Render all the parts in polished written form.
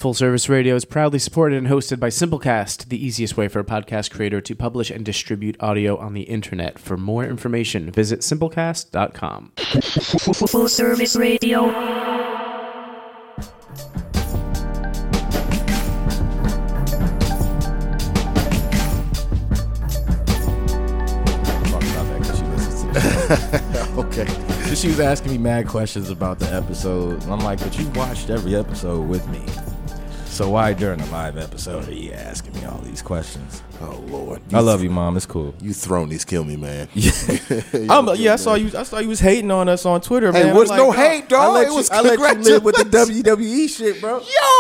Full Service Radio is proudly supported and hosted by Simplecast, the easiest way for a podcast creator to publish and distribute audio on the internet. For more information, visit simplecast.com. Full Service Radio. Okay. So she was asking me mad questions about the episode. And I'm like, but you watched every episode with me. So why during a live episode are you asking me all these questions? Oh Lord, I love you, Mom. It's cool. You thrownies kill me, man. I saw you. I saw you was hating on us on Twitter, man. Hey, I'm was like, no hate, dog. I let you live with the WWE shit, bro.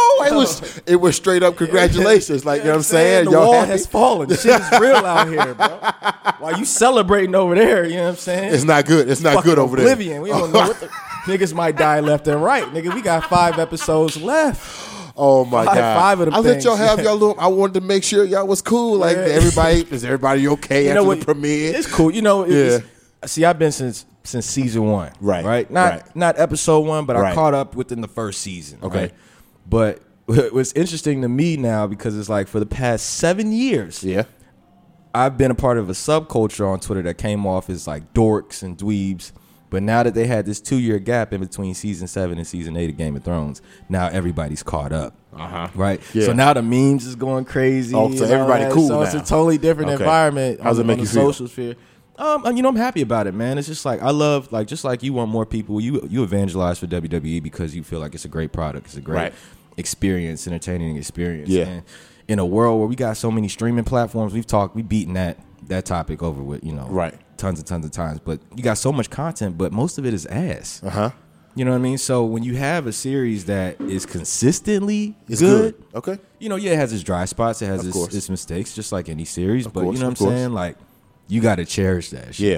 It was straight up congratulations. Like, you know what I'm saying? The Y'all wall happy? has fallen. The shit is real out here, bro. While you celebrating over there, you know what I'm saying? It's not good. It's not good over there. Oblivion. We don't know what the niggas might die left and right. Nigga, we got 5 episodes left. Oh my God! 5 of them I let things. y'all have y'all little. I wanted to make sure y'all was cool. Like is everybody okay after the premiere? It's cool. You know, see, I've been since season 1. Right. Not episode 1, but I caught up within the first season. Okay. Right? But what's interesting to me now, because it's like for the past 7 years, I've been a part of a subculture on Twitter that came off as like dorks and dweebs. But now that they had this 2-year gap in between season 7 and season 8 of Game of Thrones, now everybody's caught up. Right? Yeah. So now the memes is going crazy. Oh, so everybody cool so now. it's a totally different environment. How's it make you feel? Social sphere. I'm happy about it, man. It's just like I love, like, just like you want more people. You evangelize for WWE because you feel like it's a great product. It's a great experience, entertaining experience. Yeah. And in a world where we got so many streaming platforms, we've beaten that topic over with, tons and tons of times. But you got so much content, but most of it is ass. You know what I mean? So when you have a series that is consistently good. Okay. It has its dry spots. It has its mistakes, just like any series. But you know what I'm saying? Like, you got to cherish that shit,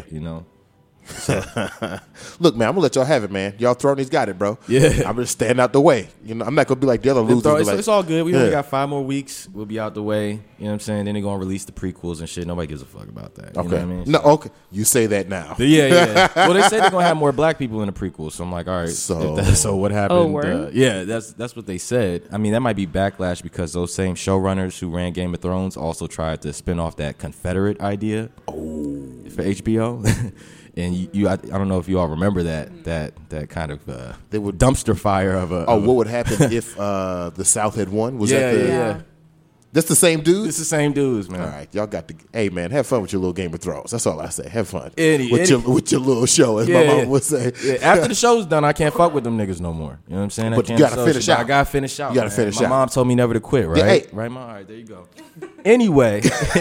So. Look, man, I'm going to let y'all have it, man. Y'all thrownies got it, bro. Yeah. I'm just standing out the way. I'm not going to be like the other losers. It's all good. We only got 5 more weeks. We'll be out the way. You know what I'm saying? Then they're going to release the prequels and shit. Nobody gives a fuck about that. You know what I mean? No, okay. You say that now. Yeah. Well, they say they're going to have more black people in the prequels. So I'm like, all right. So what happened? Oh, word? That's what they said. I mean, that might be backlash because those same showrunners who ran Game of Thrones also tried to spin off that Confederate idea for HBO. And I don't know if you all remember that kind of they would dumpster fire of a. What would happen if the South had won? Was that yeah. That's the same dudes? It's the same dudes, man. All right, y'all got to. Hey, man, have fun with your little Game of Thrones. That's all I say. Have fun with your little show, as my mom would say. Yeah. After the show's done, I can't fuck with them niggas no more. You know what I'm saying? But you got to finish out. I got to finish out. You got to finish out. My mom told me never to quit, right? Yeah, hey. Right, Mom? All right, there you go. Anyway,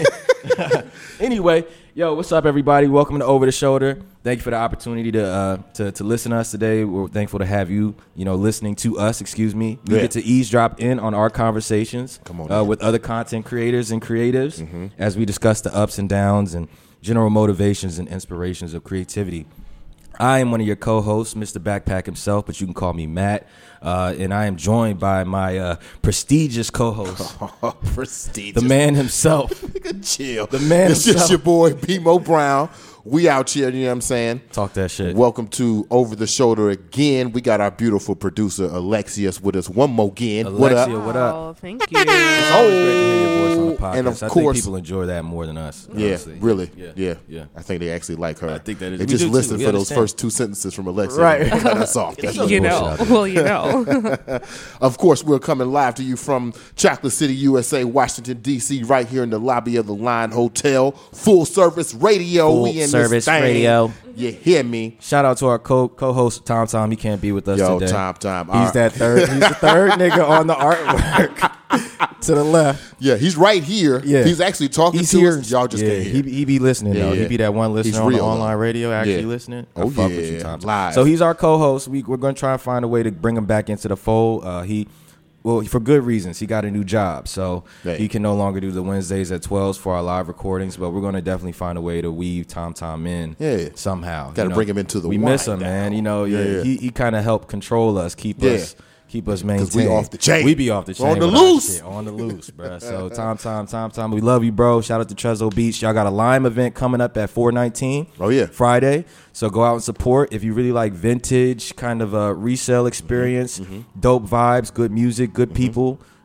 yo, what's up, everybody? Welcome to Over the Shoulder. Thank you for the opportunity to listen to us today. We're thankful to have you, listening to us. Excuse me. You get to eavesdrop in on our conversations with other content creators and creatives as we discuss the ups and downs and general motivations and inspirations of creativity. I am one of your co-hosts, Mr. Backpack himself, but you can call me Matt. And I am joined by my prestigious co-host, prestigious, the man himself. Chill. The man It's himself. just your boy, B-Mo Brown. We out here, you know what I'm saying? Talk that shit. Welcome to Over the Shoulder again. We got our beautiful producer, Alexius, with us one more again. Alexia, what up? Oh, thank you. It's always great to hear your voice on the podcast. And of I course, think people enjoy that more than us. Honestly. Really? Yeah. I think they actually like her. I think that is. They We just do too. listen We for those understand. first 2 sentences from Alexia. Right. Cut us off. That's You know. Well, you know. Of course, we're coming live to you from Chocolate City, USA, Washington, D.C., right here in the lobby of the Line Hotel. Full Service Radio. Full We in Service this thing. Radio. You hear me? Shout out to our co-host Tom. He can't be with us today. Tom. He's the third nigga on the artwork to the left. Yeah, he's right here. Yeah. He's actually talking He's to here. us. Y'all just can't hear. He be listening though. Yeah. He be that one listener He's on the real, online though. radio actually Yeah. listening. Oh, I fuck yeah. with you, Tom. Live. So he's our co-host. We're going to try and find a way to bring him back into the fold. Well, for good reasons. He got a new job, so he can no longer do the Wednesdays at 12 for our live recordings. But we're going to definitely find a way to weave Tom in somehow. Got to bring him into the We miss him, man. He kind of helped control us, keep us maintained. Because we off the chain. We be off the chain. On the loose. On the loose, bro. So Tom, we love you, bro. Shout out to Trezzo Beach. Y'all got a Lime event coming up at 4/19. Oh, yeah. Friday. So go out and support. If you really like vintage kind of a resale experience, dope vibes, good music, good people,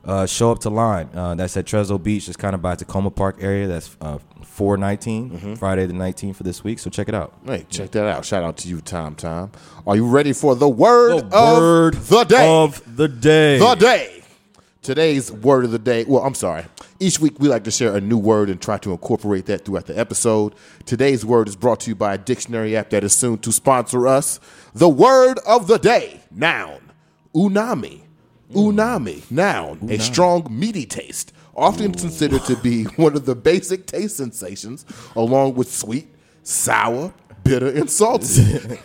show up to Line. That's at Trezzo Beach. It's kind of by Tacoma Park area. That's 4/19, Friday the 19th for this week. So check it out. Hey, check that out. Shout out to you, Tom. Are you ready for the word of the day? The day. Today's word of the day. Well, I'm sorry. Each week we like to share a new word and try to incorporate that throughout the episode. Today's word is brought to you by a dictionary app that is soon to sponsor us. The word of the day. Noun. Unami. Unami. Noun. A strong, meaty taste. Often considered to be one of the basic taste sensations, along with sweet, sour, bitter, and salty.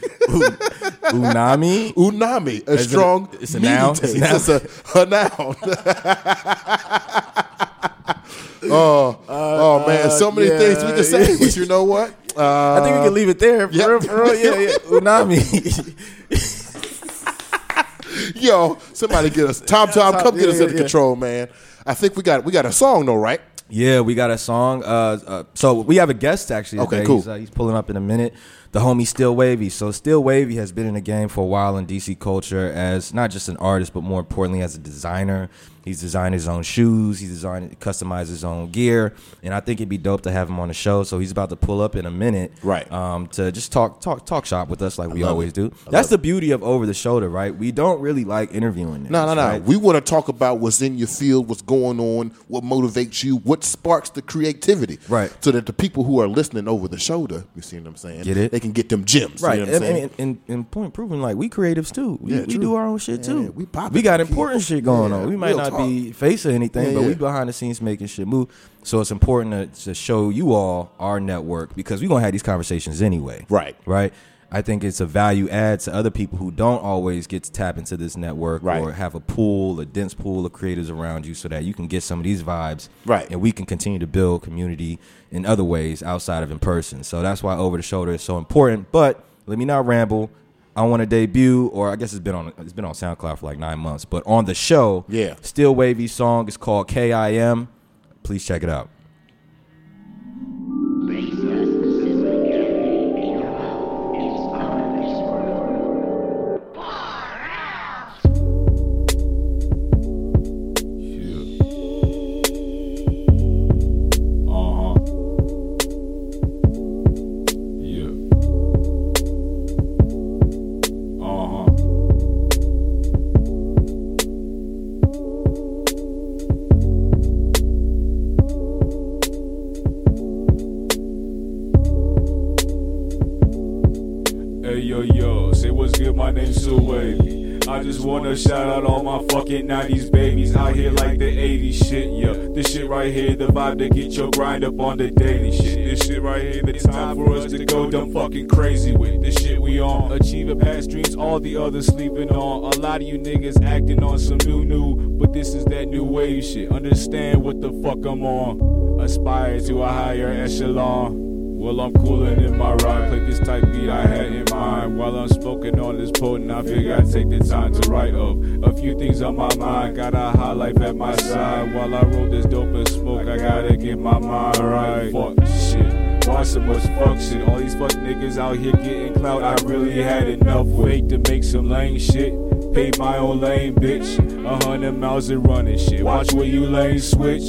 Unami? Unami. A strong, it's a meaty noun? taste. It's a noun. Oh man, so many things we can say, but you know what? I think we can leave it there. For real. Yeah. Unami. Yo, somebody get us. Tom, come get us under control, man. I think we got a song though, right? Yeah, we got a song. So we have a guest actually today. Okay, cool. He's pulling up in a minute. The homie Still Wavy. So Still Wavy has been in the game for a while in DC culture as not just an artist, but more importantly as a designer. He's designed his own shoes. He's customized his own gear, and I think it'd be dope to have him on the show. So he's about to pull up in a minute, right? To just talk shop with us like we always do. That's the beauty of Over the Shoulder, right? We don't really like interviewing. No. Right? We want to talk about what's in your field, what's going on, what motivates you, what sparks the creativity, right? So that the people who are listening over the shoulder, you see what I'm saying? Get it? They can get them gems, right? You know what I'm saying? And point proven, like we creatives too. We do our own shit too. We got important shit going on. We might not be facing anything, but we behind the scenes making shit move. So it's important to show you all our network because we're gonna have these conversations anyway. Right. I think it's a value add to other people who don't always get to tap into this network or have a dense pool of creators around you so that you can get some of these vibes. Right. And we can continue to build community in other ways outside of in person. So that's why Over the Shoulder is so important. But let me not ramble. I want to debut, or I guess it's been on SoundCloud for like 9 months, but on the show, Still Wavy's song is called KIM. Please check it out. I just wanna shout out all my fucking 90s babies out here like the 80s shit, yeah. This shit right here, the vibe to get your grind up on the daily shit. This shit right here, the time for us to go dumb fucking crazy with. This shit we on, achieving past dreams, all the others sleeping on. A lot of you niggas acting on some new, but this is that new wave shit. Understand what the fuck I'm on. Aspire to a higher echelon. Well, I'm coolin' in my ride, play this type beat I had in mind. While I'm smoking on this potent, I figure I'd take the time to write up a few things on my mind. Got a high life at my side. While I roll this dope and smoke, I gotta get my mind right. Fuck shit, why so much fuck shit? All these fuck niggas out here getting clout, I really had enough weight to make some lame shit. Paid my own lane, bitch. 100 miles of running shit. Watch where you lane switch.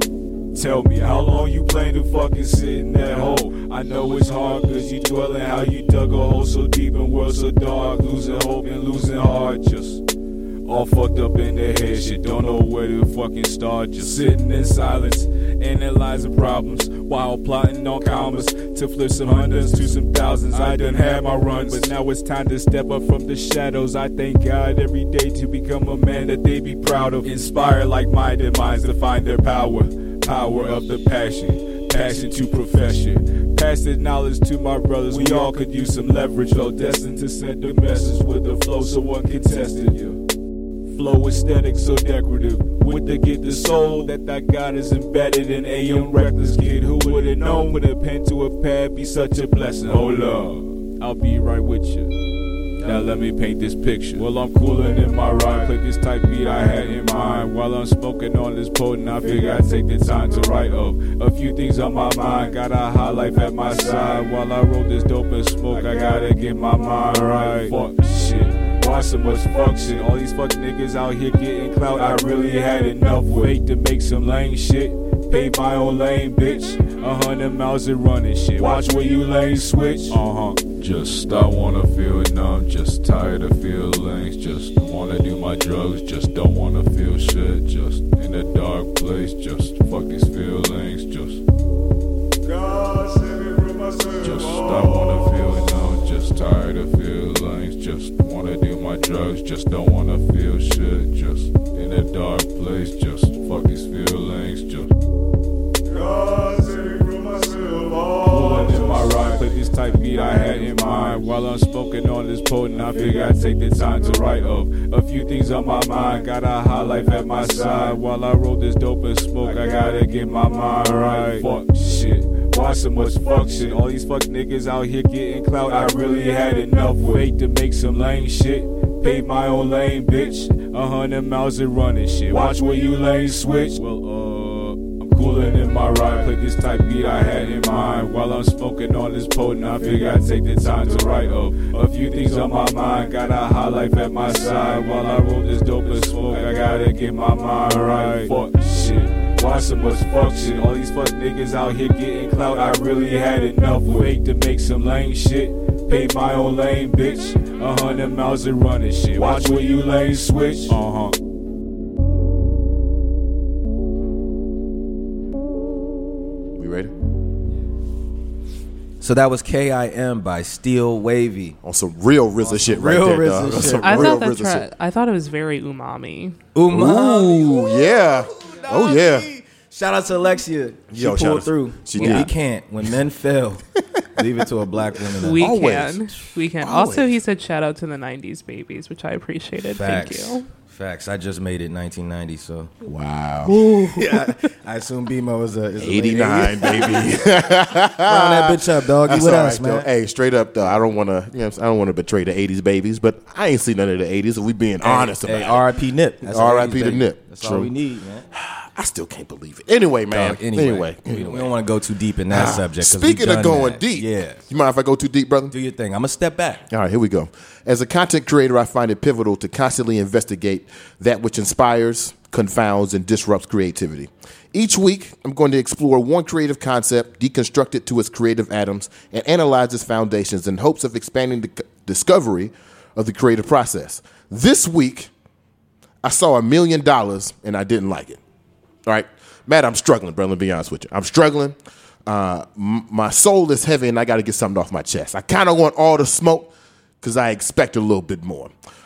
Tell me, how long you plan to fucking sit in that hole? I know it's hard cause you dwellin' how you dug a hole so deep and world so dark. Losing hope and losing heart, just all fucked up in the head. Shit, don't know where to fucking start. Just sitting in silence, analyzing problems while plotting on commas to flip some hundreds to some thousands. I done had my runs, but now it's time to step up from the shadows. I thank God every day to become a man that they be proud of. Inspire like-minded minds to find their power. Power of the passion to profession. Pass the knowledge to my brothers. We all could use some leverage, though destined to send a message with the flow so one can test it. Flow aesthetic so decorative. With the soul that God is embedded in AM reckless kid. Who would've known with a pen to a pad be such a blessing? Hold up, I'll be right with you. Now let me paint this picture. Well, I'm coolin' in my ride, play this type beat I had in mind. While I'm smoking on this potent, I figure I'd take the time to write up a few things on my mind. Got a high life at my side. While I roll this dope and smoke, I gotta get my mind right. Fuck shit. Why so much fuck shit? All these fuck niggas out here getting clout. I really had enough weight to make some lame shit. Paid my own lane, bitch. 100 miles of running shit. Watch where you lane switch. Just I wanna feel numb. Just tired of feelings. Just wanna do my drugs. Just don't wanna feel shit. Just in a dark place. Just fuck these feelings. Just I wanna feel numb. Just tired of feelings. Just wanna do my drugs. Just don't wanna feel shit. Just in a dark place. Just fuck these feelings. Just pulling in my ride, play this type beat I had in mind. While I'm smoking on this potent, I figure I'd take the time to write up a few things on my mind. Got a high life at my side. While I roll this dope and smoke, I gotta get my mind right. Fuck shit. Why so much fuck shit? All these fuck niggas out here getting clout. I really had enough weight to make some lame shit. Paid my own lane, bitch. 100 miles of running shit. Watch where you lane switch. I'm cooling in my ride. Play this type beat I had in mind. While I'm smoking on this potent, I figure I'd take the time to write up a few things on my mind. Got a high life at my side. While I roll this dope and smoke, I gotta get my mind right. Fuck shit. Why so much fuck shit? All these fuck niggas out here getting clout. I really had enough weight to make some lame shit. Paid my own lane, bitch. 100 miles of running shit. Watch where you lane switch. We ready? So that was K.I.M. by Steel Wavy. On some real RZA shit right real there, RZA dog. shit. Some I real thought that's RZA right. shit. I thought it was very umami. Umami. Ooh, yeah. Oh, yeah. Shout out to Alexia. She Yo, shout pulled out- through. she When did. we can't. When men fail, leave it to a black woman. We Always. can. Always. Also, he said shout out to the 90s babies, which I appreciated. Facts. Thank you. Facts. I just made it 1990, so. Wow. Yeah, I assume BMO is a late 89, baby. Round that bitch up, dog. You That's with all us, right, though. man. Hey, straight up though, I don't want to. I don't want to betray the '80s babies, but I ain't seen none of the '80s. If we being honest about it, R.I.P. Nip. That's R.I.P. all to we Nip. That's True. all we need, man. I still can't believe it. Anyway, man. Dog, anyway, we don't want to go too deep in that subject. 'cause we've Speaking of done going that. deep, yeah. You mind if I go too deep, brother? Do your thing. I'm gonna step back. All right, here we go. As a content creator, I find it pivotal to constantly investigate that which inspires, confounds, and disrupts creativity. Each week, I'm going to explore one creative concept, deconstruct it to its creative atoms, and analyze its foundations in hopes of expanding the discovery of the creative process. This week, I saw $1 million and I didn't like it. All right, Matt, I'm struggling, brother. Let me be honest with you. I'm struggling. My soul is heavy and I got to get something off my chest. I kind of want all the smoke because I expect a little bit more.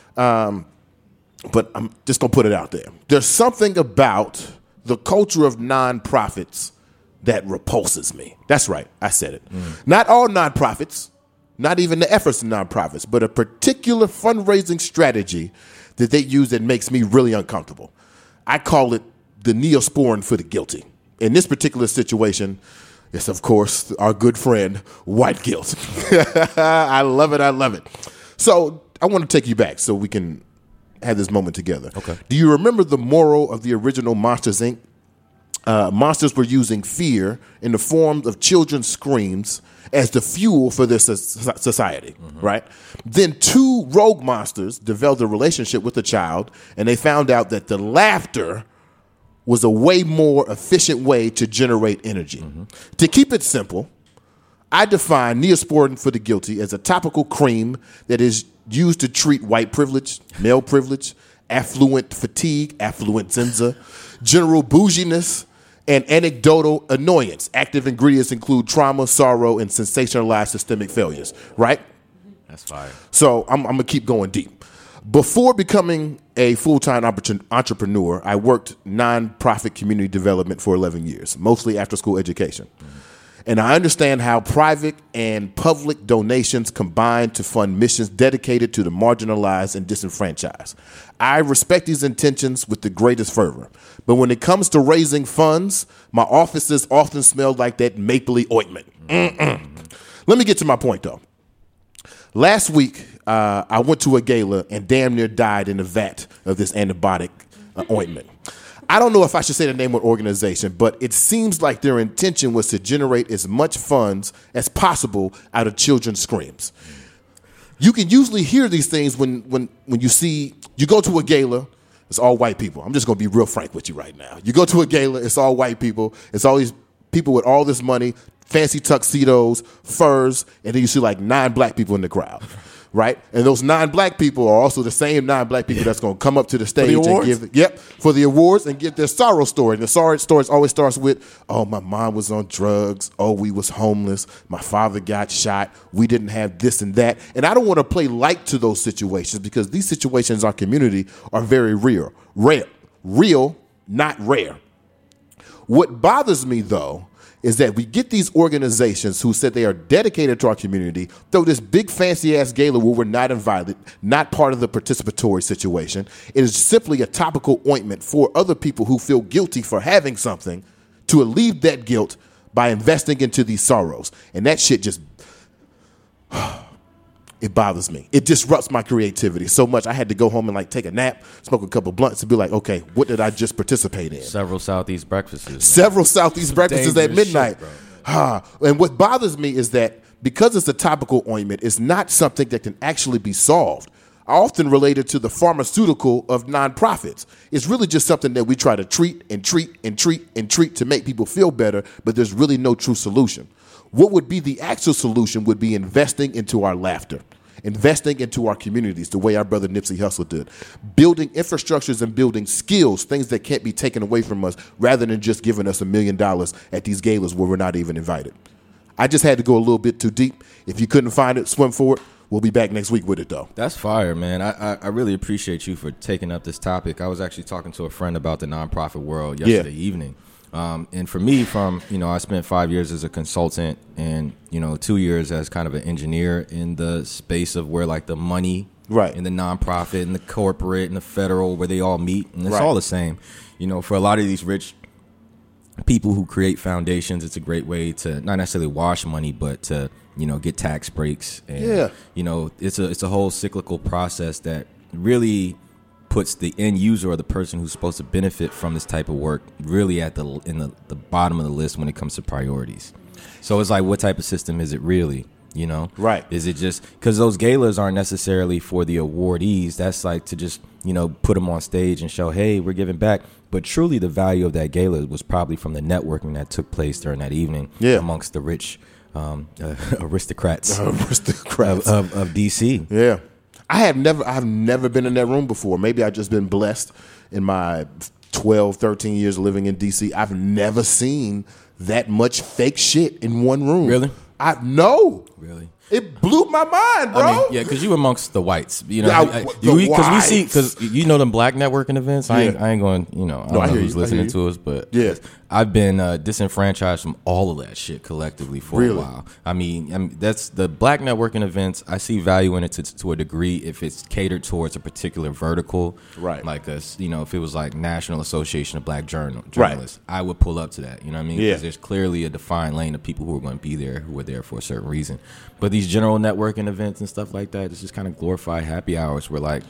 But I'm just going to put it out there. There's something about the culture of nonprofits that repulses me. That's right. I said it. Not all nonprofits, not even the efforts of nonprofits, but a particular fundraising strategy that they use that makes me really uncomfortable. I call it the Neosporin for the guilty. In this particular situation, it's, of course, our good friend, white guilt. I love it. I love it. So I want to take you back so we can have this moment together. Okay. Do you remember the moral of the original Monsters, Inc.? Monsters were using fear in the form of children's screams as the fuel for their society, right? Then two rogue monsters developed a relationship with the child, and they found out that the laughter was a way more efficient way to generate energy. To keep it simple, I define Neosporin for the guilty as a topical cream that is used to treat white privilege, male privilege, affluent fatigue, affluenza, general bouginess, and anecdotal annoyance. Active ingredients include trauma, sorrow, and sensationalized systemic failures, right? That's fire. So I'm going to keep going deep. Before becoming a full-time entrepreneur, I worked nonprofit community development for 11 years, mostly after-school education. And I understand how private and public donations combine to fund missions dedicated to the marginalized and disenfranchised. I respect these intentions with the greatest fervor. But when it comes to raising funds, my offices often smell like that mapley ointment. Let me get to my point, though. Last week, I went to a gala and damn near died in a vat of this antibiotic ointment. I don't know if I should say the name of the organization, but it seems like their intention was to generate as much funds as possible out of children's screams. You can usually hear these things when you go to a gala, it's all white people. I'm just going to be real frank with you right now. You go to a gala, it's all white people. It's all these people with all this money, fancy tuxedos, furs, and then you see like 9 black people in the crowd. Right? And those 9 black people are also the same 9 black people that's going to come up to the stage and give for the awards and give their sorrow story. And the sorrow story always starts with, oh, my mom was on drugs. Oh, we was homeless. My father got shot. We didn't have this and that. And I don't want to play light to those situations because these situations in our community are very real. Real, not rare. What bothers me, though, is that we get these organizations who said they are dedicated to our community, throw this big fancy-ass gala where we're not invited, not part of the participatory situation. It is simply a topical ointment for other people who feel guilty for having something to alleviate that guilt by investing into these sorrows. And that shit just... it bothers me. It disrupts my creativity so much. I had to go home and like take a nap, smoke a couple blunts, and be like, okay, what did I just participate in? Several Southeast breakfasts. Several Southeast breakfasts at midnight. Shit, and what bothers me is that because it's a topical ointment, it's not something that can actually be solved. I often relate it to the pharmaceutical of nonprofits. It's really just something that we try to treat to make people feel better, but there's really no true solution. What would be the actual solution would be investing into our laughter, investing into our communities the way our brother Nipsey Hussle did, building infrastructures and building skills, things that can't be taken away from us, rather than just giving us $1 million at these galas where we're not even invited. I just had to go a little bit too deep. If you couldn't find it, swim for it. We'll be back next week with it, though. That's fire, man. I really appreciate you for taking up this topic. I was actually talking to a friend about the nonprofit world yesterday evening. And for me, I spent 5 years as a consultant and, 2 years as kind of an engineer in the space of where like the money in the nonprofit and the corporate and the federal, where they all meet. And it's all the same. For a lot of these rich people who create foundations, it's a great way to not necessarily wash money, but to, get tax breaks. And, it's a whole cyclical process that really puts the end user or the person who's supposed to benefit from this type of work really at the bottom of the list when it comes to priorities. So it's like, what type of system is it really? Right? Is it just because those galas aren't necessarily for the awardees? That's like to just put them on stage and show, hey, we're giving back. But truly, the value of that gala was probably from the networking that took place during that evening amongst the rich aristocrats of DC. Yeah. I've never been in that room before. Maybe I've just been blessed in my 12, 13 years living in D.C. I've never seen that much fake shit in one room. Really? No. Really? It blew my mind, bro. I mean, because you amongst the whites, because we see, because them black networking events. I ain't going, I don't know who's listening to us, but I've been disenfranchised from all of that shit collectively for a while. I mean, that's the black networking events. I see value in it to a degree if it's catered towards a particular vertical, right? Like if it was like National Association of Black Journalists, I would pull up to that. You know what I mean? Because there's clearly a defined lane of people who are going to be there, who are there for a certain reason. But these general networking events and stuff like that, it's just kind of glorified happy hours. We're like,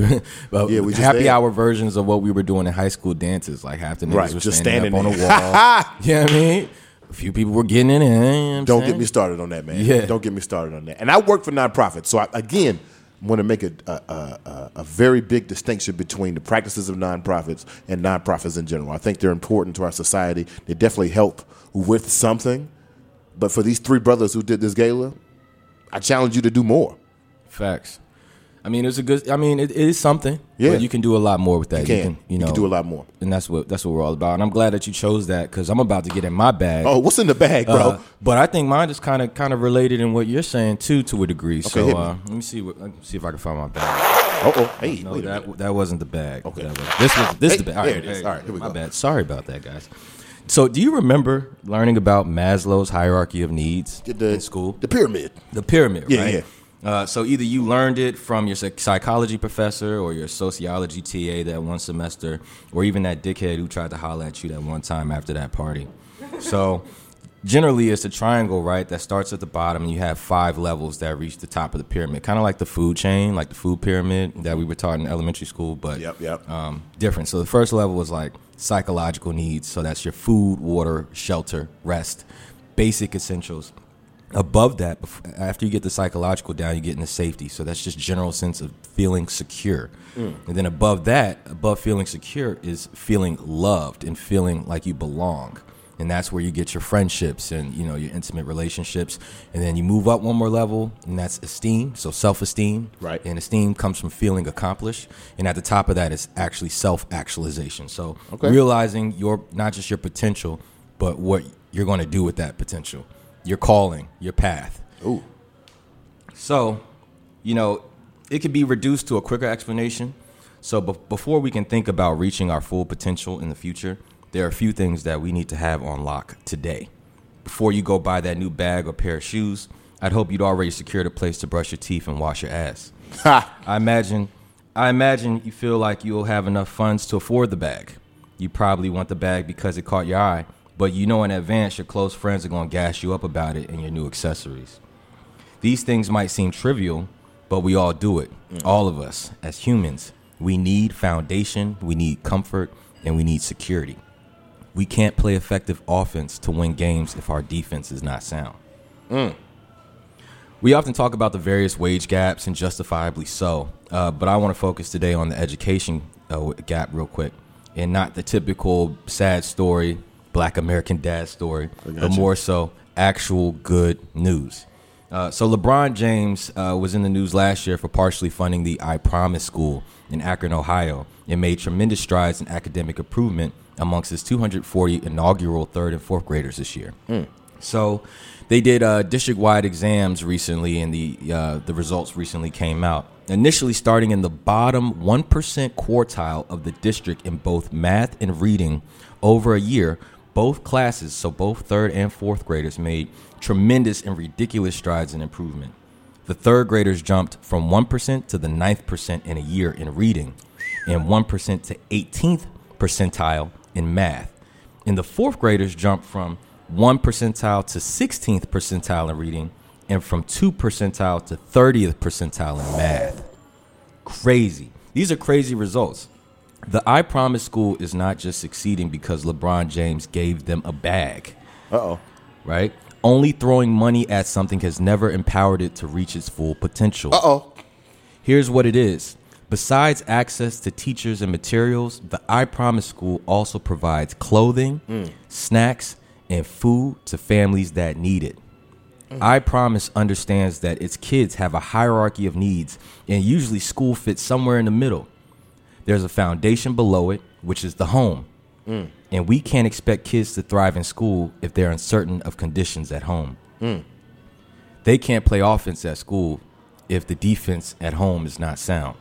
happy hour versions of what we were doing in high school dances. Like half the niggas were standing up on a wall. You know what I mean? A few people were getting in it. Don't get me started on that, man. Yeah. Don't get me started on that. And I work for nonprofits. So, I want to make a very big distinction between the practices of nonprofits and nonprofits in general. I think they're important to our society. They definitely help with something. But for these 3 brothers who did this gala, I challenge you to do more. Facts. I mean, it is something. Yeah. But you can do a lot more with that. You can do a lot more. And that's what we're all about. And I'm glad that you chose that because I'm about to get in my bag. Oh, what's in the bag, bro? But I think mine is kind of related in what you're saying too, to a degree. Okay, so let me see if I can find my bag. Hey, no, that wasn't the bag. Okay, this is the bag. All right, here we go. My bad. Sorry about that, guys. So, do you remember learning about Maslow's hierarchy of needs in school? The pyramid. The pyramid, right? Yeah. So either you learned it from your psychology professor or your sociology TA that one semester, or even that dickhead who tried to holler at you that one time after that party. So generally it's a triangle, right, that starts at the bottom and you have 5 levels that reach the top of the pyramid, kind of like the food chain, like the food pyramid that we were taught in elementary school, but different. So the first level was like psychological needs. So that's your food, water, shelter, rest, basic essentials. Above that, after you get the psychological down, you get into safety. So that's just general sense of feeling secure. And then above feeling secure is feeling loved and feeling like you belong. And that's where you get your friendships and, your intimate relationships. And then you move up one more level, and that's esteem. So self-esteem. Right. And esteem comes from feeling accomplished. And at the top of that is actually self-actualization. So realizing not just your potential, but what you're going to do with that potential. Your calling, your path. Ooh. So, it could be reduced to a quicker explanation. So before we can think about reaching our full potential in the future, there are a few things that we need to have on lock today. Before you go buy that new bag or pair of shoes, I'd hope you'd already secured a place to brush your teeth and wash your ass. I imagine you feel like you'll have enough funds to afford the bag. You probably want the bag because it caught your eye. But in advance, your close friends are going to gas you up about it and your new accessories. These things might seem trivial, but we all do it. All of us, as humans, we need foundation, we need comfort, and we need security. We can't play effective offense to win games if our defense is not sound. We often talk about the various wage gaps, and justifiably so. But I want to focus today on the education gap real quick, and not the typical sad story, Black American dad story, but more so actual good news. So LeBron James was in the news last year for partially funding the I Promise School in Akron, Ohio, and made tremendous strides in academic improvement amongst his 240 inaugural 3rd and 4th graders this year. So they did district-wide exams recently, and the results recently came out. Initially starting in the bottom 1% quartile of the district in both math and reading over a year, both classes, so both 3rd and 4th graders, made tremendous and ridiculous strides in improvement. The 3rd graders jumped from 1% to the 9th percent in a year in reading, and 1% to 18th percentile in math. And the 4th graders jumped from 1 percentile to 16th percentile in reading, and from 2 percentile to 30th percentile in math. Crazy. These are crazy results. The I Promise School is not just succeeding because LeBron James gave them a bag. Right? Only throwing money at something has never empowered it to reach its full potential. Here's what it is. Besides access to teachers and materials, the I Promise School also provides clothing, snacks, and food to families that need it. I Promise understands that its kids have a hierarchy of needs, and usually school fits somewhere in the middle. There's a foundation below it, which is the home. And we can't expect kids to thrive in school if they're uncertain of conditions at home. They can't play offense at school if the defense at home is not sound.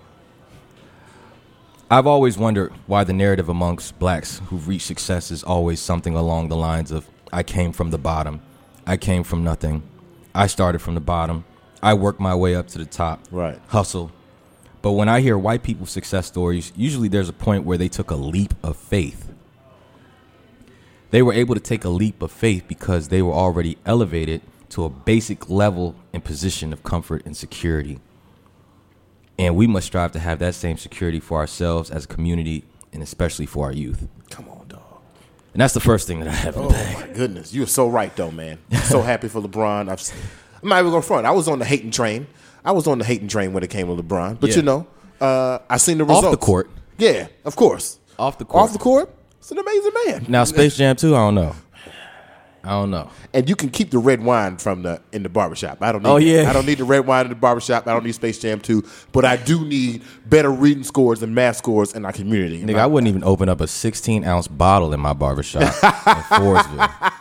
I've always wondered why the narrative amongst blacks who've reached success is always something along the lines of, I came from the bottom. I came from nothing. I started from the bottom. I worked my way up to the top. Right. Hustle. But when I hear white people's success stories, usually there's a point where they took a leap of faith. They were able to take a leap of faith because they were already elevated to a basic level and position of comfort and security. And we must strive to have that same security for ourselves as a community, and especially for our youth. Come on, dog. And that's the first thing that I have in the bag. My goodness. You're so right, though, man. I'm so happy for LeBron. I'm not even going to front. I was on the hating train. when it came to LeBron. But, I seen the results. Off the court. Yeah, of course. Off the court. It's an amazing man. Now, Space Jam 2, I don't know. And you can keep the red wine in the barbershop. I don't need I don't need the red wine in the barbershop. I don't need Space Jam 2. But I do need better reading scores and math scores in our community. Nigga, I wouldn't even open up a 16-ounce bottle in my barbershop in Forestville.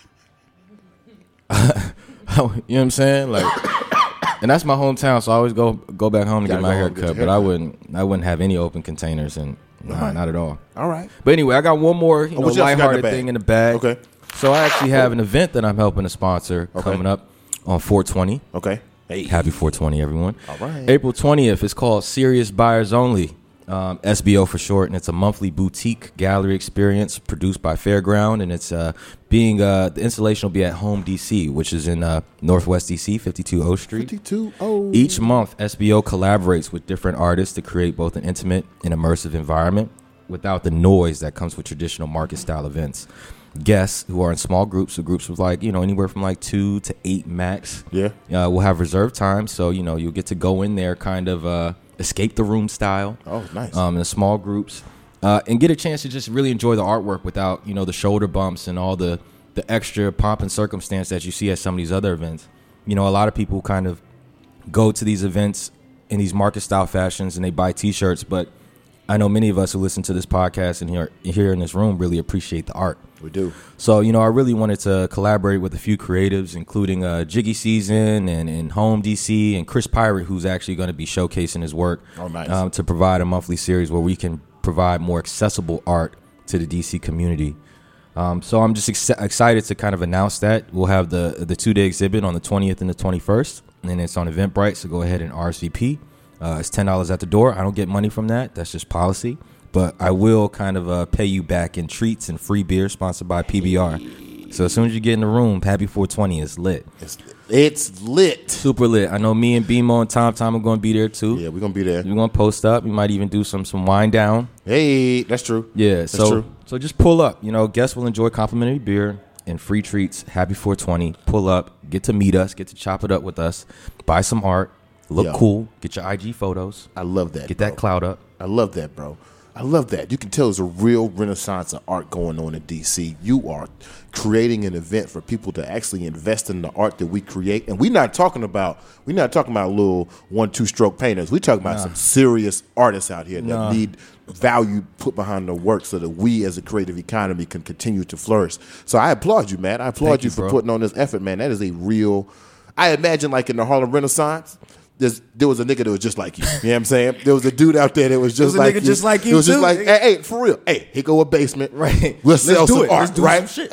You know what I'm saying? And that's my hometown, so I always go back home to get my hair cut. But I wouldn't have any open containers, and not at all. All right. But anyway, I got one more lighthearted thing in the bag. Okay. So I actually have an event that I'm helping to sponsor coming up on 420. Okay. Hey. Happy 420, everyone. All right. April 20th. It's called Serious Buyers Only, SBO for short, and it's a monthly boutique gallery experience produced by Fairground, and it's the installation will be at Home DC, which is in Northwest DC, 52 O Street. 52 O. Each month, SBO collaborates with different artists to create both an intimate and immersive environment. without the noise that comes with traditional market style events. Guests who are in small groups, so groups with like, anywhere from like 2 to 8 max. Yeah. Will have reserved time. So, you'll get to go in there kind of escape the room style. Oh, nice. In the small groups. And get a chance to just really enjoy the artwork without, the shoulder bumps and all the extra pomp and circumstance that you see at some of these other events. A lot of people kind of go to these events in these market style fashions and they buy T-shirts, but I know many of us who listen to this podcast and here in this room really appreciate the art. We do. So, I really wanted to collaborate with a few creatives, including Jiggy Season and Home DC and Chris Pirate, who's actually going to be showcasing his work to provide a monthly series where we can provide more accessible art to the DC community. So I'm just excited to kind of announce that. We'll have the 2-day exhibit on the 20th and the 21st, and it's on Eventbrite, so go ahead and RSVP. It's $10 at the door. I don't get money from that. That's just policy. But I will kind of pay you back in treats and free beer sponsored by PBR. So as soon as you get in the room, Happy 420 is lit. It's lit. Super lit. I know me and BMO and Tom are going to be there too. Yeah, we're going to be there. We're going to post up. We might even do some wind down. Hey, that's true. Yeah, that's true. So just pull up. Guests will enjoy complimentary beer and free treats. Happy 420. Pull up. Get to meet us. Get to chop it up with us. Buy some art. Look cool. Get your IG photos. I love that. Get that clout up. I love that, bro. I love that. You can tell there's a real renaissance of art going on in DC. You are creating an event for people to actually invest in the art that we create. And we're not talking about little 1-2 stroke painters. We're talking about some serious artists out here that need value put behind their work so that we as a creative economy can continue to flourish. So I applaud you, man. I applaud you for putting on this effort, man. That is a real, I imagine like in the Harlem Renaissance, there was a nigga that was just like you. You know what I'm saying? There was a dude out there that was just like you. Just like you. It was just like, hey, for real. Hey, here go a basement. Right. Let's sell some art, Let's do right? some shit.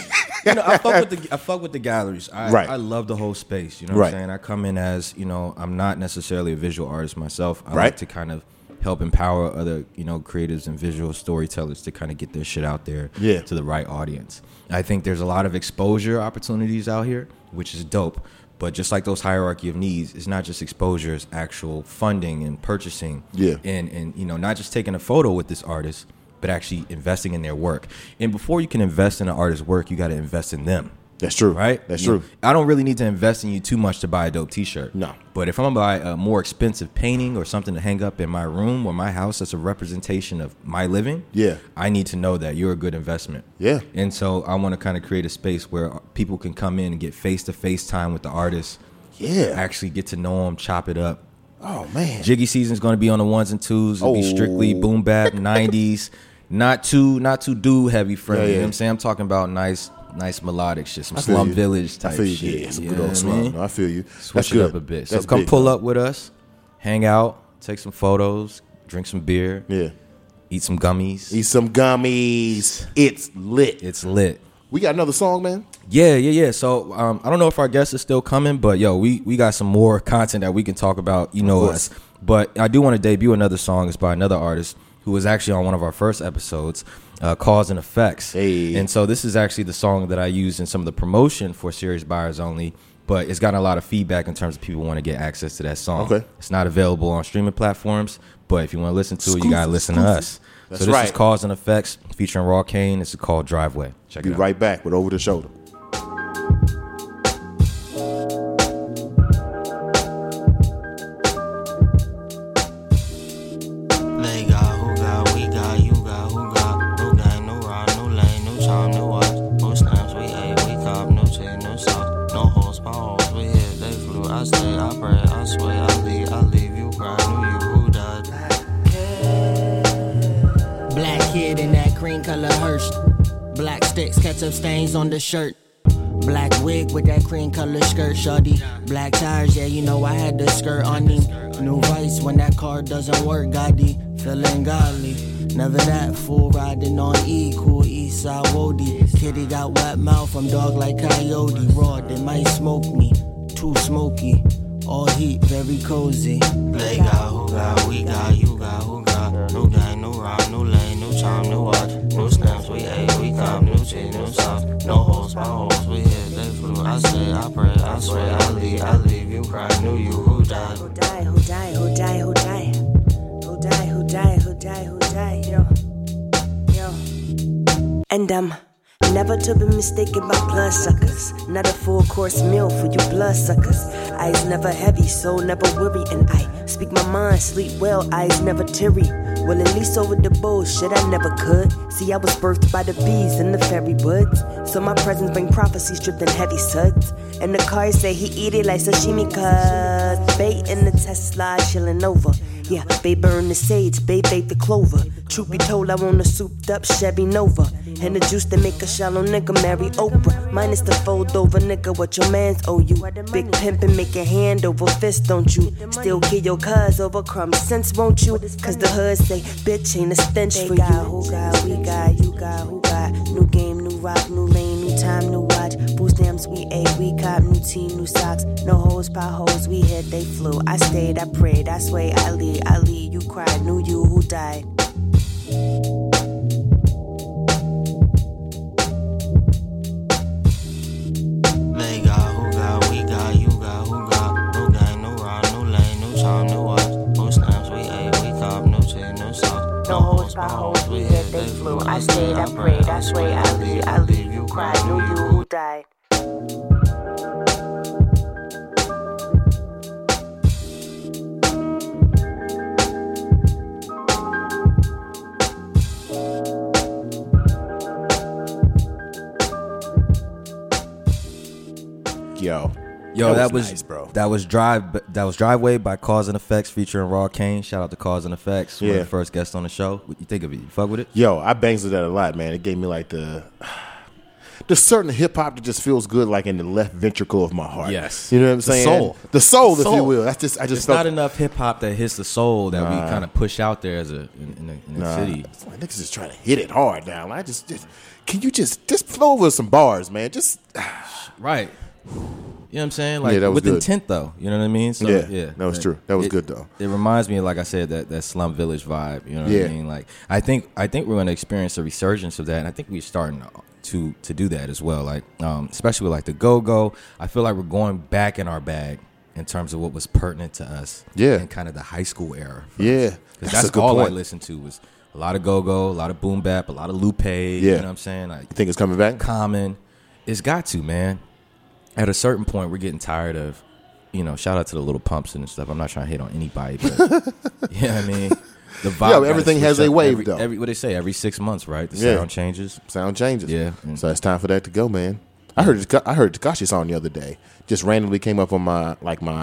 I fuck with the galleries. I love the whole space. You know what I'm saying? I come in as, I'm not necessarily a visual artist myself. I like to kind of help empower other, creatives and visual storytellers to kind of get their shit out there to the right audience. I think there's a lot of exposure opportunities out here, which is dope. But just like those hierarchy of needs, it's not just exposure, it's actual funding and purchasing. Yeah. And not just taking a photo with this artist, but actually investing in their work. And before you can invest in an artist's work, you got to invest in them. That's true. Right? That's true. I don't really need to invest in you too much to buy a dope T-shirt. No. But if I'm going to buy a more expensive painting or something to hang up in my room or my house that's a representation of my living, I need to know that you're a good investment. Yeah. And so I want to kind of create a space where people can come in and get face-to-face time with the artist. Yeah. Actually get to know them, chop it up. Oh, man. Jiggy Season's going to be on the 1s and 2s. It'll be strictly boom bap, 90s. Not too dude heavy friendly. You know what I'm saying? I'm talking about nice melodic shit, some Slum Village type shit. Yeah, some good old slum. No, I feel you. Switch it up a bit. So come pull up with us, hang out, take some photos, drink some beer. Yeah. Eat some gummies. It's lit. It's lit. We got another song, man? Yeah. So I don't know if our guest is still coming, but we got some more content that we can talk about. You know us. But I do want to debut another song. It's by another artist who was actually on one of our first episodes, Cause and Effects. Hey. And so this is actually the song that I used in some of the promotion for Serious Buyers Only, but it's gotten a lot of feedback in terms of people want to get access to that song. Okay. It's not available on streaming platforms, but if you want to listen to it, you got to listen to us. That's so this is Cause and Effects featuring Raw Kane. This is called Driveway. Check it out. Be right back with Over the Shoulder. Ketchup stains on the shirt. Black wig with that cream color skirt, shawty. Black tires, yeah, you know I had the skirt on me. New vice when that car doesn't work, godly. Feeling godly. Never that fool riding on E, cool East Side Wody. Kitty got wet mouth, I'm dog like coyote. Raw, they might smoke me. Too smoky. All heat, very cozy. They got, who got, we got, you got, who got. No gang, no ride, no lane, no time, no watch. No snaps, we ate, we cop, no chain, no sauce. No holes, my holes, we hit, they flew. I say, I pray, I swear, I leave you cry. Knew you, who died? Who died, who died, who died, who died? Who died, who died, who died, who died, yo. And never to be mistaken by bloodsuckers. Not a full course meal for you bloodsuckers. Eyes never heavy, soul never weary. And I speak my mind, sleep well, eyes never teary. Well, at least over the bullshit I never could. See, I was birthed by the bees in the fairy woods. So my presence bring prophecies dripped in heavy suds. And the cars say he eat it like sashimi cuz bait in the Tesla chillin' over. Yeah, babe burn the sage, babe bait the clover. Truth be told, I want a souped up Chevy Nova. And the juice that make a shallow nigga marry Oprah. Minus the fold over nigga, what your mans owe you. Big pimpin' make your hand over fist, don't you? Still kill your cuz over crumb sense, won't you? Cause the hood say, bitch ain't a stench for you. Who got, we got, you got, who got? New game, new rock, new lane, new time, new watch. Food stamps, we ate, we cop, new tee, new socks. No hoes, potholes, we hit, they flew. I stayed, I prayed, I sway, I lead, you cried, knew you who died. They got, who got, we got, you got, who got? No gang, no ride, no lane, no time, no watch. Food stamps, we ate, we cop, no tee, no socks. No hoes, potholes, we hit, they flew. I stayed, I prayed, I sway, I leave, you cried, knew you who died. Yo, that was nice, bro. That was Driveway by Cause and Effects featuring Raw Kane. Shout out to Cause and Effects, one of the first guests on the show. What you think of it? You fuck with it? Yo, I bangs with that a lot, man. It gave me like the certain hip hop that just feels good, like in the left ventricle of my heart. Yes, you know what I'm saying. The soul, if you will. That's just. I just. It's not enough hip hop that hits the soul that we kind of push out there as in the city. It's like niggas just trying to hit it hard now. I just can you just flow over some bars, man? Just right. You know what I'm saying? Like that was with good. Intent though. You know what I mean? So, yeah, that was true. That was good though. It reminds me, like I said, that Slum Village vibe. You know what I mean? Like I think we're going to experience a resurgence of that, and I think we're starting to do that as well. Like especially with like the Go-Go, I feel like we're going back in our bag in terms of what was pertinent to us. Yeah, in kind of the high school era. Yeah, because that's all I listened to was a lot of Go-Go, a lot of Boom Bap, a lot of Lupe. Yeah, you know what I'm saying? Like, you think it's coming back? Common, it's got to, man. At a certain point, we're getting tired of, shout out to the Little Pumps and stuff. I'm not trying to hate on anybody, but you know what I mean? The vibe. Everything has a wave, though. What they say, every 6 months, right? The sound changes. Sound changes. Yeah. So it's time for that to go, man. I heard Tekashi song the other day. Just randomly came up on my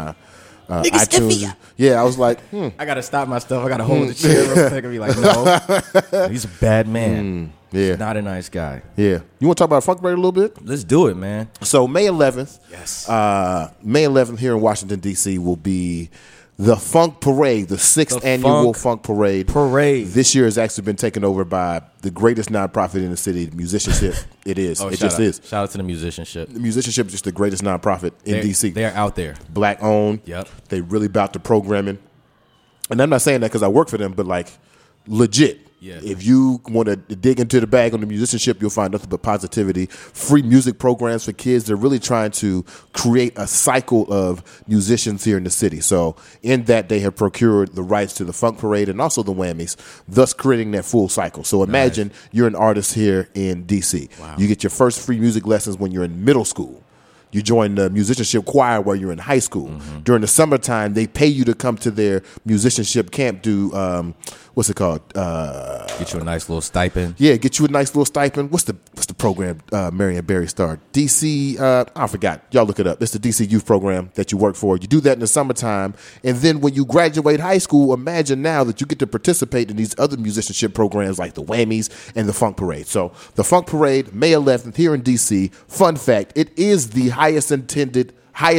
iTunes. Yeah, I was like, I gotta stop my stuff. I gotta hold the chair real quick and be like, no, he's a bad man. Yeah, not a nice guy. Yeah, you want to talk about Funk Parade a little bit? Let's do it, man. So May 11th, yes, May 11th here in Washington D.C. will be the Funk Parade, the 6th annual Funk Parade. This year has actually been taken over by the greatest nonprofit in the city, Musicianship. It is. It just is. Shout out to the Musicianship. The Musicianship is just the greatest nonprofit in D.C. They're out there. Black owned. Yep. They really about the programming. And I'm not saying that because I work for them, but like legit. Yeah. If you want to dig into the bag on the musicianship, you'll find nothing but positivity. Free music programs for kids. They're really trying to create a cycle of musicians here in the city. So in that, they have procured the rights to the Funk Parade and also the Whammies, thus creating that full cycle. So imagine you're an artist here in D.C. Wow. You get your first free music lessons when you're in middle school. You join the musicianship choir while you're in high school. Mm-hmm. During the summertime, they pay you to come to their musicianship camp, do, what's it called? Get you a nice little stipend. Yeah, get you a nice little stipend. What's the program Marion Barry started? DC, I forgot. Y'all look it up. It's the DC Youth Program that you work for. You do that in the summertime. And then when you graduate high school, imagine now that you get to participate in these other musicianship programs like the Whammies and the Funk Parade. So the Funk Parade, May 11th here in DC. Fun fact, it is the highest attended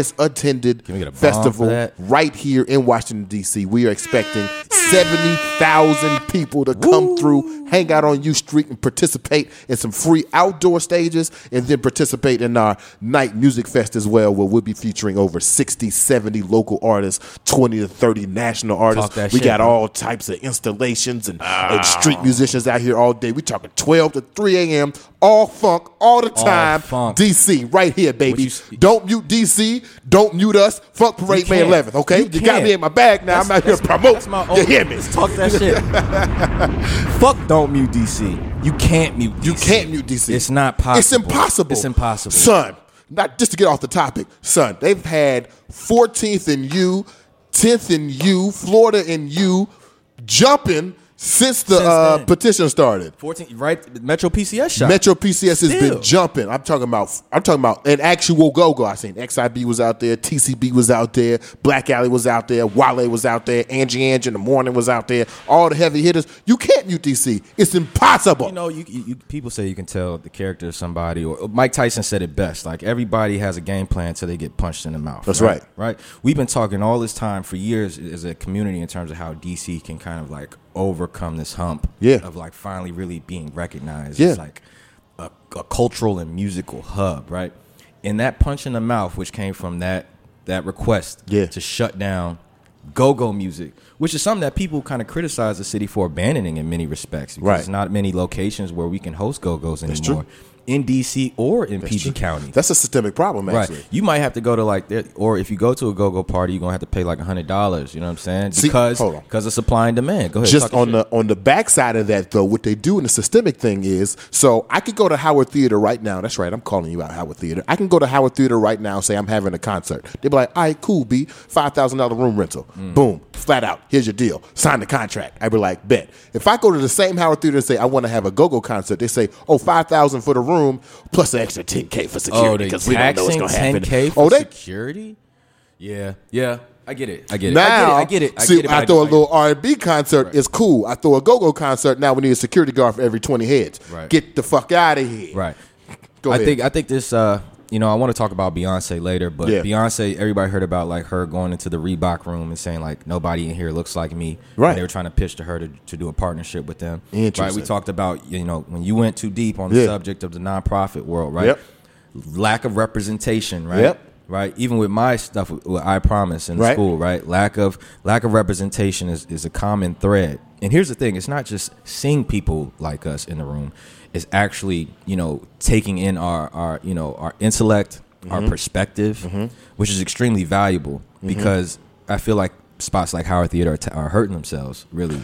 festival right here in Washington, D.C. We are expecting 70,000 people to come through, hang out on U Street and participate in some free outdoor stages and then participate in our night music fest as well, where we'll be featuring over 60, 70 local artists, 20 to 30 national artists. We got all types of installations and street musicians out here all day. We talking 12 to 3 a.m., all funk, all the time. Funk. D.C. right here, baby. Don't mute D.C. DC, don't mute us. Funk Parade May 11th. Okay, you got me in my bag now. I'm out here to promote. You hear me? Let's talk that shit. Fuck, don't mute DC. You can't mute DC. You can't mute DC. It's not possible. It's impossible. It's impossible, son. Not just to get off the topic, son. They've had 14th and U, 10th and U, Florida and U jumping since the petition started. 14, right? Metro PCS shot. Metro PCS has been jumping. I'm talking about an actual go-go. I seen XIB was out there, TCB was out there, Black Alley was out there, Wale was out there, Angie in the Morning was out there. All the heavy hitters. You can't mute DC. It's impossible. You know, you people say you can tell the character of somebody, or Mike Tyson said it best. Like, everybody has a game plan until they get punched in the mouth. That's right. Right? We've been talking all this time for years as a community in terms of how DC can kind of like overcome this hump of like finally really being recognized as like a cultural and musical hub, right? And that punch in the mouth, which came from that request to shut down go-go music, which is something that people kind of criticize the city for abandoning in many respects, because there's not many locations where we can host go-go's anymore. In DC or in PG County. That's a systemic problem, actually. Right. You might have to go to like that, or if you go to a go-go party, you're going to have to pay like $100, you know what I'm saying? Because of supply and demand. Go ahead. Just on the backside of that, though, what they do in the systemic thing is, so I could go to Howard Theater right now. That's right, I'm calling you out, Howard Theater. I can go to Howard Theater right now and say I'm having a concert. They'd be like, all right, cool, B, $5,000 room rental. Boom, flat out, here's your deal. Sign the contract. I'd be like, bet. If I go to the same Howard Theater and say I want to have a go-go concert, they say, oh, $5,000 for the room, plus an extra $10K for security, because we don't know what's going to happen. $10K for security? Yeah. I get it. Now, I get it. I throw a little R&B concert, it's cool. I throw a go-go concert, now we need a security guard for every 20 heads. Right. Get the fuck out of here. Right. Go ahead. I think this, you know, I want to talk about Beyonce later, but Beyonce, everybody heard about like her going into the Reebok room and saying like, nobody in here looks like me. Right. And they were trying to pitch to her to do a partnership with them. Interesting. Right. We talked about, you know, when you went too deep on the subject of the nonprofit world, right? Yep. Lack of representation, right? Yep. Right. Even with my stuff with I Promise in the school, right? Lack of representation is a common thread. And here's the thing, it's not just seeing people like us in the room. It's actually, you know, taking in our you know, our intellect, our perspective, which is extremely valuable, because I feel like spots like Howard Theater are hurting themselves, really.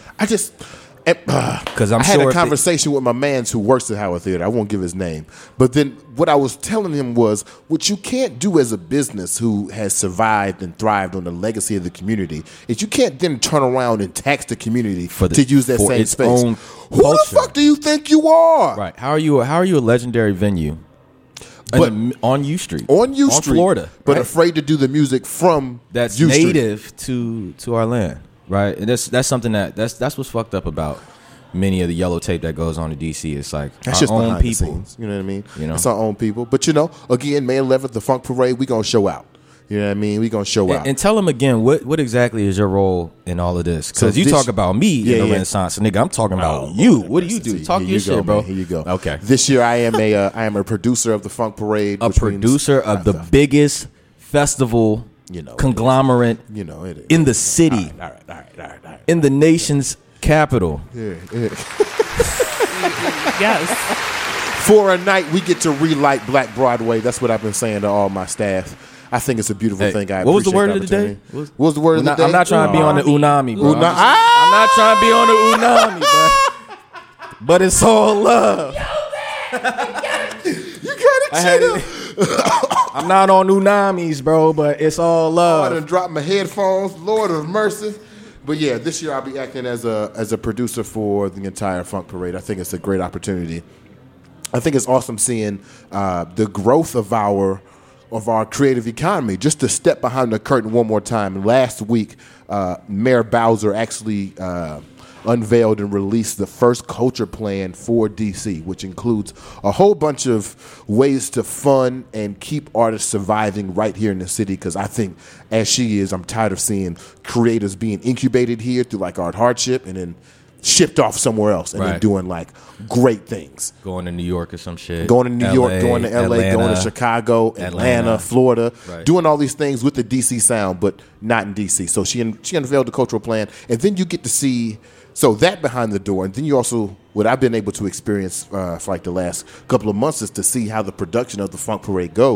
Because I had a conversation with my man who works at Howard Theater. I won't give his name. But then what I was telling him was, what you can't do as a business who has survived and thrived on the legacy of the community is you can't then turn around and tax the community to use that same space. Who the fuck do you think you are? Right. How are you a legendary venue? But on U Street. On U Street. Florida. But afraid to do the music from that's U Street. Native to our land. Right, and that's something that's what's fucked up about many of the yellow tape that goes on in DC. It's like that's our just own behind people. The scenes, you know what I mean? You know, it's our own people. But you know, again, May 11th, the Funk Parade, we gonna show out. You know what I mean? We gonna show out. And tell them again, what exactly is your role in all of this? Because you talk about me in the Renaissance, nigga. I'm talking about you. What do you do? Talk your shit, bro. Here you go. Okay. This year, I am a producer of the Funk Parade. A producer of the biggest festival. You know, conglomerate, you know, in the city, all right. In the nation's capital. Yes. For a night, we get to relight Black Broadway. That's what I've been saying to all my staff. I think it's a beautiful thing. What was the word of the day? What was the word of the day? I'm not trying to be on the unami, bro. I'm not trying to be on the unami, bro. But it's all love. You gotta chill. I'm not on unamis, bro, but it's all love. I done dropped my headphones. Lord of mercy. But yeah, this year I'll be acting as a producer for the entire Funk Parade. I think it's a great opportunity. I think it's awesome seeing the growth of our creative economy. Just to step behind the curtain one more time. Last week, Mayor Bowser actually unveiled and released the first culture plan for DC, which includes a whole bunch of ways to fund and keep artists surviving right here in the city. Because I think, as she is, I'm tired of seeing creators being incubated here through like Art Hardship and then shipped off somewhere else and then doing like great things. Going to New York or some shit. Going to New York, going to LA, going to Chicago, Atlanta, Florida, doing all these things with the DC sound, but not in DC. So she unveiled the cultural plan, and then you get to see that behind the door, and then you also, what I've been able to experience for like the last couple of months is to see how the production of the Funk Parade goes.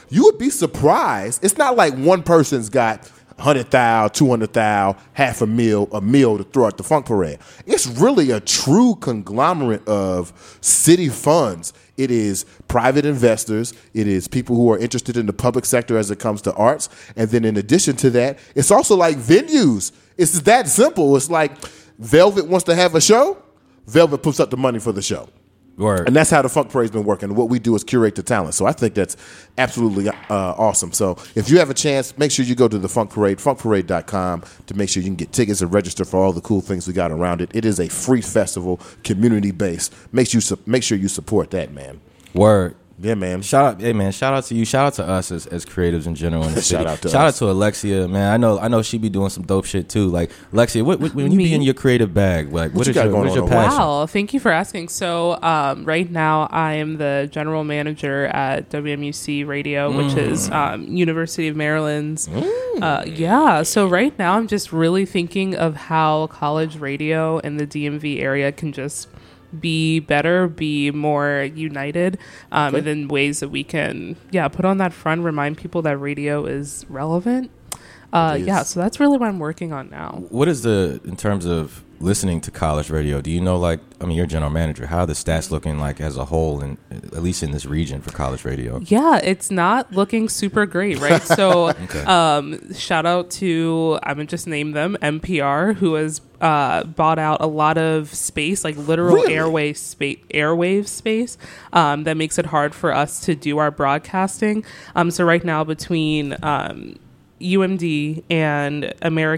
you would be surprised. It's not like one person's got 100,000, 200,000, $500,000, a meal to throw at the Funk Parade. It's really a true conglomerate of city funds. It is private investors. It is people who are interested in the public sector as it comes to arts. And then in addition to that, it's also like venues. It's that simple. It's like Velvet wants to have a show. Velvet puts up the money for the show. Word. And that's how the Funk Parade's been working. What we do is curate the talent. So I think that's absolutely awesome. So if you have a chance, make sure you go to the Funk Parade, funkparade.com, to make sure you can get tickets and register for all the cool things we got around it. It is a free festival, community-based. Make sure you support that, man. Word. Yeah, man. Shout out to you. Shout out to us as creatives in general in the city. Shout out to Alexia, man. I know she be doing some dope shit too. Like, Alexia, when you be in your creative bag, like what is your passion? Wow, thank you for asking. So right now I am the general manager at WMUC Radio, which is University of Maryland's. So right now I'm just really thinking of how college radio in the DMV area can just be better, be more united, and then ways that we can put on that front, remind people that radio is relevant. So that's really what I'm working on now. What is in terms of listening to college radio, do you know, like, I mean, you're general manager, how are the stats looking like as a whole, and at least in this region for college radio? Yeah, it's not looking super great, right? So shout out to, I'm going to just name them, NPR, who has bought out a lot of space, like literal airwave space, that makes it hard for us to do our broadcasting. So right now between UMD and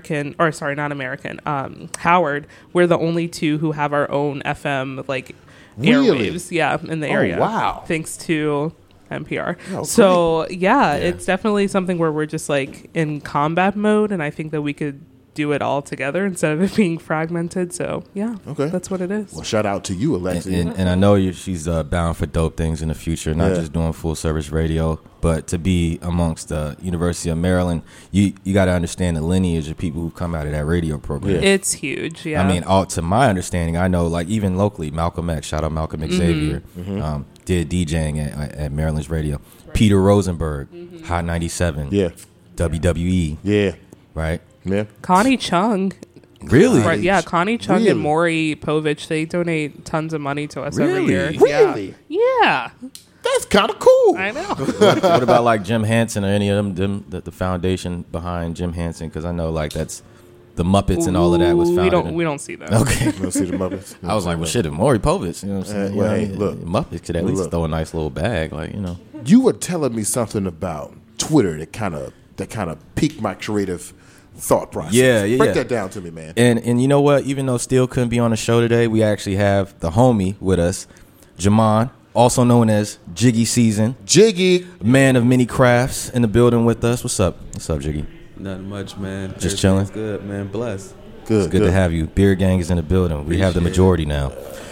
Howard, we're the only two who have our own FM airwaves, in the area. Wow. Thanks to NPR. Oh, so it's definitely something where we're just like in combat mode, and I think that we could do it all together instead of it being fragmented. So that's what it is. Well, shout out to you, Alexia. And I know she's bound for dope things in the future, not just doing full service radio, but to be amongst the University of Maryland, you got to understand the lineage of people who come out of that radio program. Yeah. It's huge. Yeah. I mean, to my understanding, I know, like, even locally, Malcolm X, shout out Malcolm Xavier, did DJing at Maryland's radio. Right. Peter Rosenberg, Hot 97, WWE, right? Yeah. Connie Chung. Really? Right, yeah, Connie Chung and Maury Povich, they donate tons of money to us every year. Really? Yeah. That's kind of cool. I know. What about like Jim Henson or any of them the foundation behind Jim Henson? Because I know like that's the Muppets and all of that was founded. We don't see that. Okay. We don't see the Muppets. I was like, well, shit, if Maury Povich, you know what I'm saying? Look. Muppets could at least throw a nice little bag, like, you know. You were telling me something about Twitter that kind of piqued my creative thought process. Yeah. Break that down to me, man. And you know what? Even though Steele couldn't be on the show today, we actually have the homie with us, Jamon, also known as Jiggy Season. Jiggy. Man of many crafts in the building with us. What's up? What's up, Jiggy? Nothing much, man. Just chilling? Good, man. Blessed. Good. It's good to have you. Beer Gang is in the building. We have the majority now.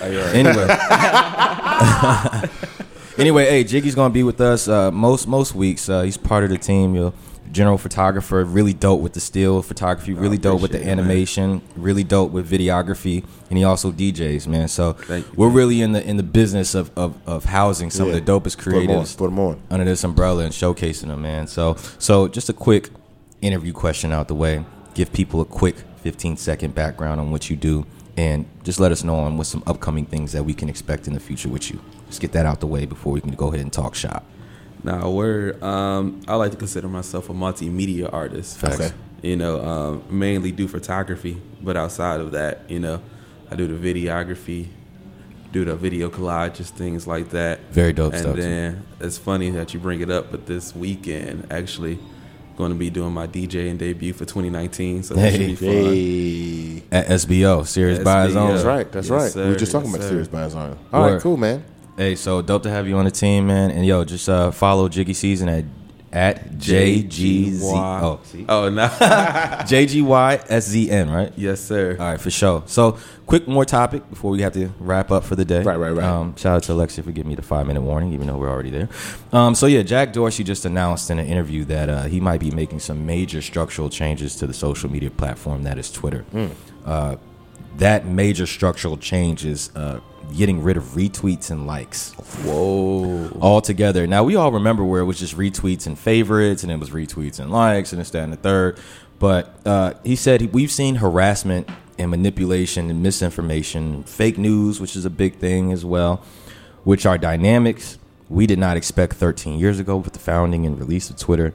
Anyway, hey, Jiggy's going to be with us most weeks. He's part of the team. General photographer, really dope with the still photography, really dope with the animation, really dope with videography, and he also DJs, man. So we're really in the business of housing some of the dopest creatives put them on under this umbrella and showcasing them, man. So just a quick interview question out the way. Give people a quick 15-second background on what you do, and just let us know on what some upcoming things that we can expect in the future with you. Just get that out the way before we can go ahead and talk shop. Now, I like to consider myself a multimedia artist. Facts. Okay. Mainly do photography, but outside of that, I do the videography, do the video collages, things like that. Very dope stuff. And then it's funny that you bring it up, but this weekend, actually, going to be doing my DJing debut for 2019, so that should be fun. At SBO, Sirius by His Own. That's right. Sir, we were just talking about Sirius by His Own. All right, cool, man. Hey, so dope to have you on the team, man. And just follow Jiggy Season at JGZ. Oh, no. JGYSZN, right? Yes, sir. All right, for sure. So, quick more topic before we have to wrap up for the day. Right. Shout out to Alexia for giving me the 5-minute warning, even though we're already there. Jack Dorsey just announced in an interview that he might be making some major structural changes to the social media platform that is Twitter. That major structural change is getting rid of retweets and likes. Whoa. All together. Now, we all remember where it was just retweets and favorites, and it was retweets and likes, and this, that, and the third. But he said we've seen harassment and manipulation and misinformation, fake news, which is a big thing as well, which are dynamics we did not expect 13 years ago with the founding and release of Twitter.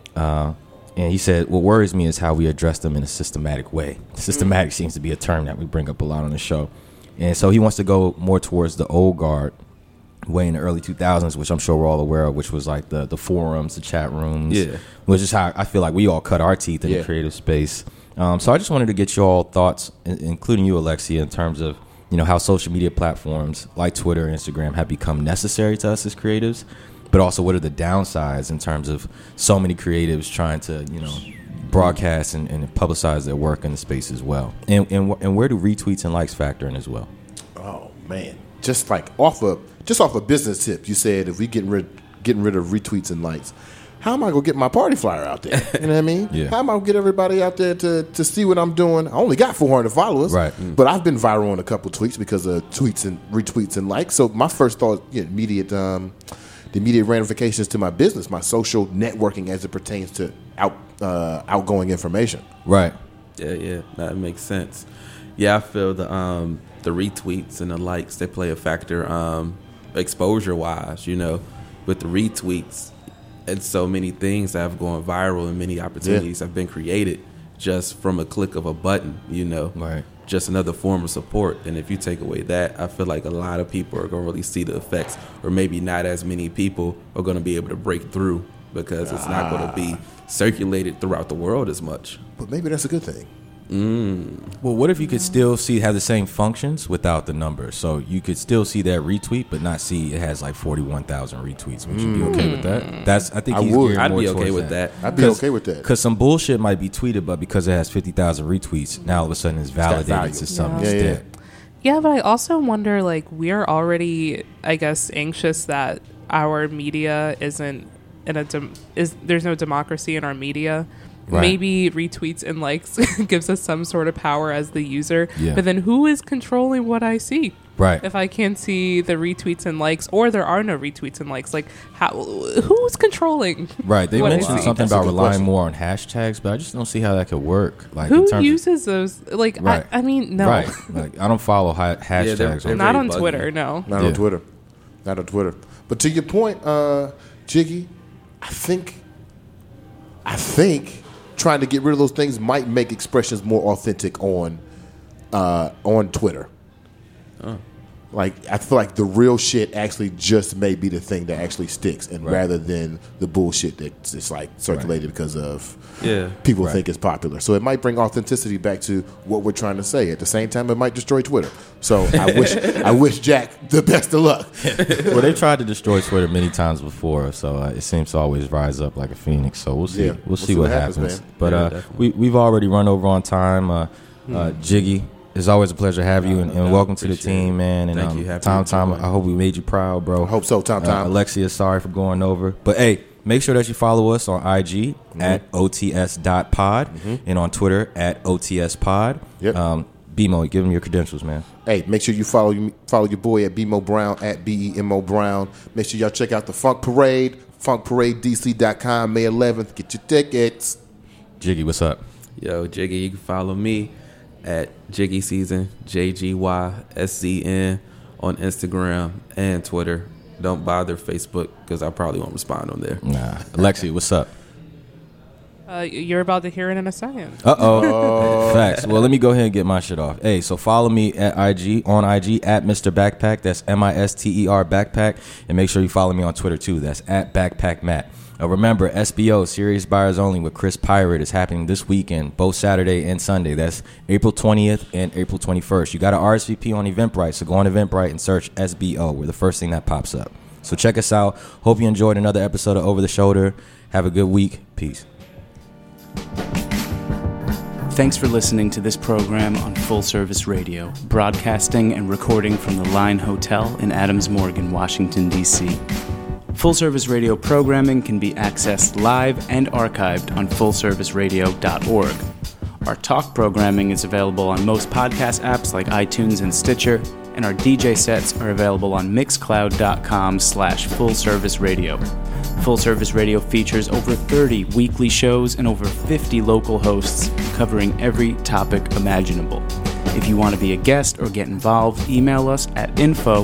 And he said, what worries me is how we address them in a systematic way. Systematic seems to be a term that we bring up a lot on the show. And so he wants to go more towards the old guard way in the early 2000s, which I'm sure we're all aware of, which was like the forums, the chat rooms, which is how I feel like we all cut our teeth in the creative space. So I just wanted to get your all thoughts, including you, Alexia, in terms of, you know, how social media platforms like Twitter and Instagram have become necessary to us as creatives, but also what are the downsides in terms of so many creatives trying to, you know, broadcast and publicize their work in the space as well. And where do retweets and likes factor in as well? Oh, man. Just off a business tip, you said if we getting rid of retweets and likes, how am I going to get my party flyer out there? You know what I mean? Yeah. How am I going to get everybody out there to see what I'm doing? I only got 400 followers. Right. But I've been viral on a couple tweets because of tweets and retweets and likes. So my first thought, the immediate ramifications to my business, my social networking as it pertains to outgoing information. Right. Yeah, that makes sense. Yeah, I feel the retweets and the likes, they play a factor exposure-wise, you know, with the retweets. And so many things that have gone viral and many opportunities have been created just from a click of a button, you know. Right. Just another form of support. And if you take away that, I feel like a lot of people are going to really see the effects, or maybe not as many people are going to be able to break through because it's not going to be circulated throughout the world as much. But maybe that's a good thing. Well, what if you could still have the same functions without the numbers? So you could still see that retweet, but not see it has like 41,000 retweets. Would you be okay with that? I think I'd be okay with that. I'd be okay with that. Because some bullshit might be tweeted, but because it has 50,000 retweets, now all of a sudden it's validated to some extent. Yeah, but I also wonder, like, we're already, I guess, anxious that our media isn't there's no democracy in our media. Right. Maybe retweets and likes gives us some sort of power as the user. Yeah. But then who is controlling what I see? Right. If I can't see the retweets and likes, or there are no retweets and likes, like who's controlling? Right. They mentioned something about relying more on hashtags, but I just don't see how that could work. Like, who uses those? Like, right. I mean, no. Right. Like, I don't follow hashtags. They're not on Twitter. No. Not on Twitter. Not on Twitter. But to your point, Jiggy, I think trying to get rid of those things might make expressions more authentic on Twitter. Like, I feel like the real shit actually just may be the thing that actually sticks, and rather than the bullshit that's just like circulated because of people think it's popular. So it might bring authenticity back to what we're trying to say. At the same time, it might destroy Twitter. So I wish Jack the best of luck. Well, they tried to destroy Twitter many times before, so it seems to always rise up like a phoenix. So we'll see. We'll see what happens. But we've already run over on time. Jiggy, it's always a pleasure to have you, and welcome to the team, man. And thank you. Tom, I hope we made you proud, bro. I hope so, Tom. Alexia, sorry for going over. But, hey, make sure that you follow us on IG at OTS.pod and on Twitter at OTSpod. Yep. BMO, give them your credentials, man. Hey, make sure you follow your boy at BMO Brown, at BEMO Brown. Make sure y'all check out the Funk Parade, funkparadedc.com, May 11th. Get your tickets. Jiggy, what's up? Yo, Jiggy, you can follow me at Jiggy Season, JGYSCN on Instagram and Twitter. Don't bother Facebook because I probably won't respond on there. Nah. Alexia, what's up? You're about to hear it in a second. Uh-oh. Facts. Well, let me go ahead and get my shit off. Hey, so follow me at IG at Mr. Backpack. That's MISTER Backpack. And make sure you follow me on Twitter, too. That's at BackpackMatt. Remember, SBO, Serious Buyers Only with Chris Pirate is happening this weekend, both Saturday and Sunday. That's April 20th and April 21st. You got to RSVP on Eventbrite, so go on Eventbrite and search SBO. We're the first thing that pops up. So check us out. Hope you enjoyed another episode of Over the Shoulder. Have a good week. Peace. Thanks for listening to this program on Full Service Radio, broadcasting and recording from the Line Hotel in Adams Morgan, Washington, D.C. Full Service Radio programming can be accessed live and archived on fullserviceradio.org. Our talk programming is available on most podcast apps like iTunes and Stitcher, and our DJ sets are available on mixcloud.com/fullserviceradio. Full Service Radio features over 30 weekly shows and over 50 local hosts covering every topic imaginable. If you want to be a guest or get involved, email us at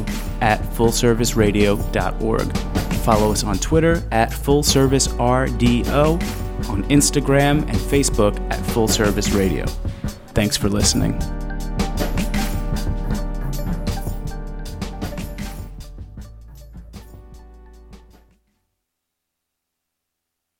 info@fullserviceradio.org. Follow us on Twitter @FullServiceRDO, on Instagram and Facebook @Full Service Radio. Thanks for listening.